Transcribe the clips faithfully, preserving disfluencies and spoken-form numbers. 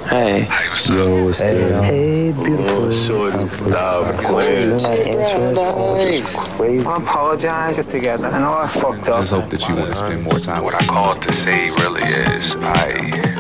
Hey. Hey, what's Yo, what's Hey, good? hey, beautiful. Oh, shorty, stop You're playing. not answering. Nice. Crazy. I apologize together. I know I fucked I up. just hope that you want to spend more time. What I called to say really is, I.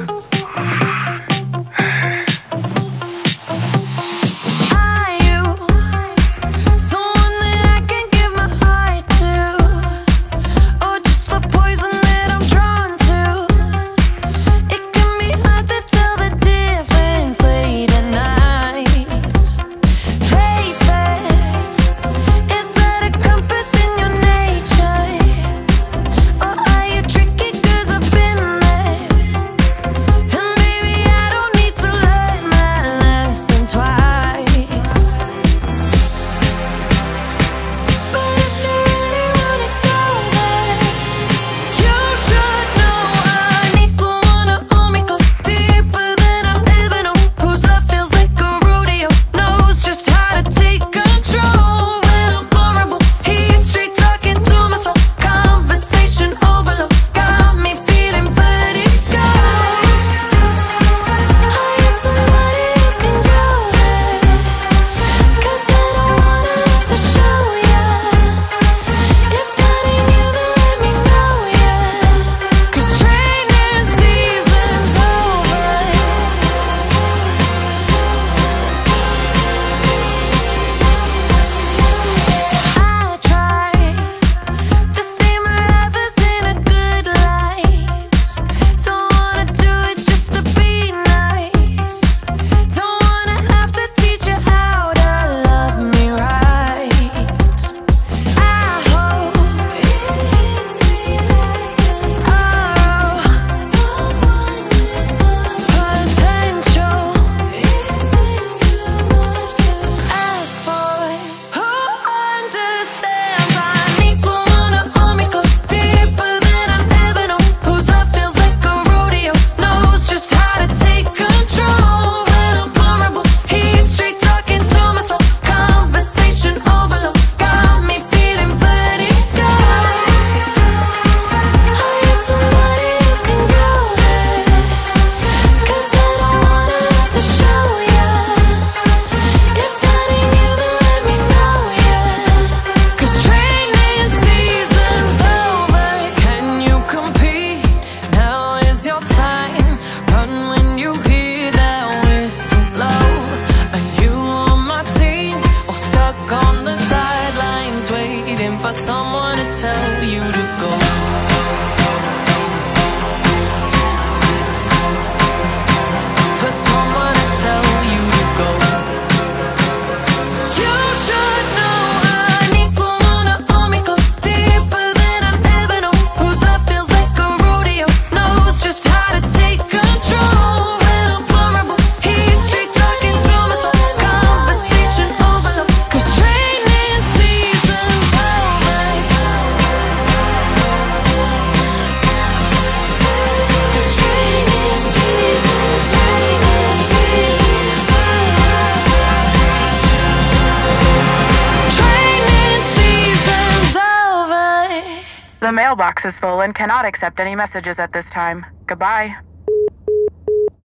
For someone to tell you to go. For someone to tell you to go. You should know I need someone to hold me close, deeper than I've ever known. Whose love feels like a rodeo, knows just how to take control. When I'm vulnerable, he's straight talking to my soul. Conversation overload, 'cause training season's over. The mailbox is full and cannot accept any messages at this time. Goodbye.